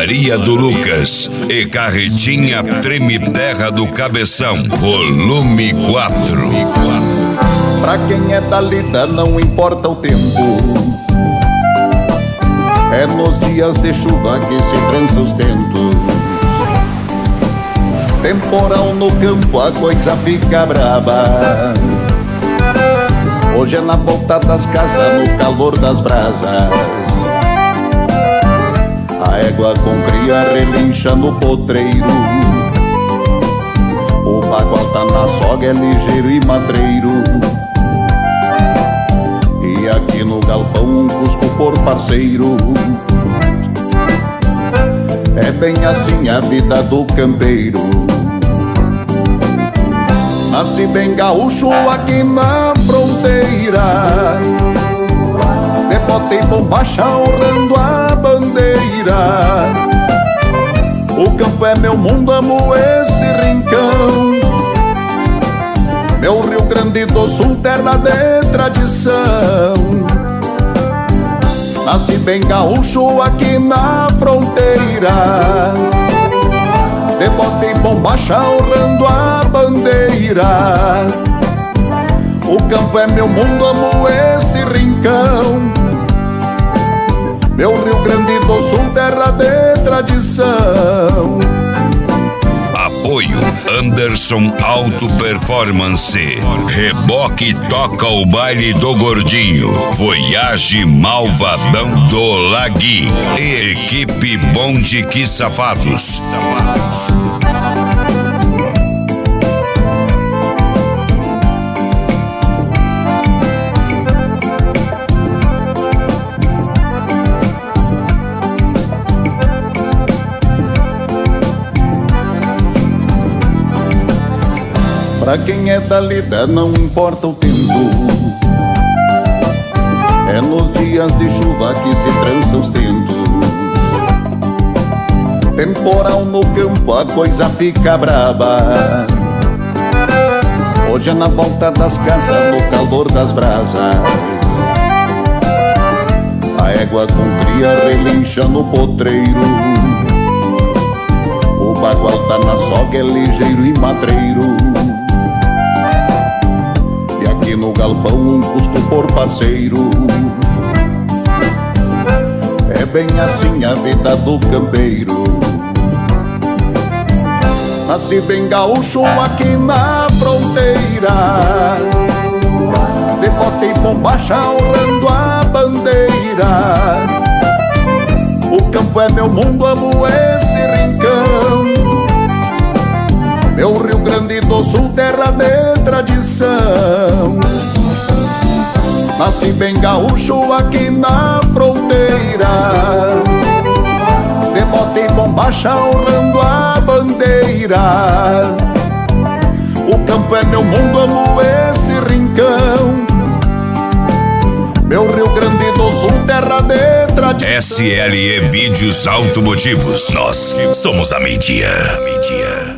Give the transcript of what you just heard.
Maria do Lucas e Carretinha Treme Terra do Cabeção, volume 4. Pra quem é da lida não importa o tempo, é nos dias de chuva que se trança os tentos. Temporal no campo a coisa fica braba, hoje é na volta das casas, no calor das brasas. A égua com cria relincha no potreiro, o bagual tá na soga, é ligeiro e matreiro. E aqui no galpão um cusco por parceiro. É bem assim a vida do campeiro. Nasci bem gaúcho aqui na fronteira, de bota e bombacha honrando a bandeira. O campo é meu mundo, amo esse rincão. Meu Rio Grande do Sul, terra de tradição. Nasci bem gaúcho aqui na fronteira, de bota e bombacha honrando a bandeira. O campo é meu mundo, amo esse rincão. Meu Rio Grande do Sul, terra de tradição. Apoio Anderson Auto Performance. Reboque toca o baile do Gordinho. Voyage Malvadão do Lagui. E equipe Bonde Que Safados. Pra quem é da lida não importa o tempo, é nos dias de chuva que se trança os tentos. Temporal no campo a coisa fica braba, hoje é na volta das casas, no calor das brasas. A égua com cria relincha no potreiro, o bagual tá na soga, é ligeiro e matreiro. No galpão um cusco por parceiro. É bem assim a vida do campeiro. Nasci bem gaúcho aqui na fronteira, de bota e bombacha honrando a bandeira. O campo é meu mundo, amo esse rincão. Meu Rio Grande do Sul, terra de tradição. Nasci bem gaúcho aqui na fronteira, de bota e bombacha honrando a bandeira. O campo é meu mundo, amo esse rincão. Meu Rio Grande do Sul, terra de tradição. SLE Vídeos Automotivos. Nós somos a mídia.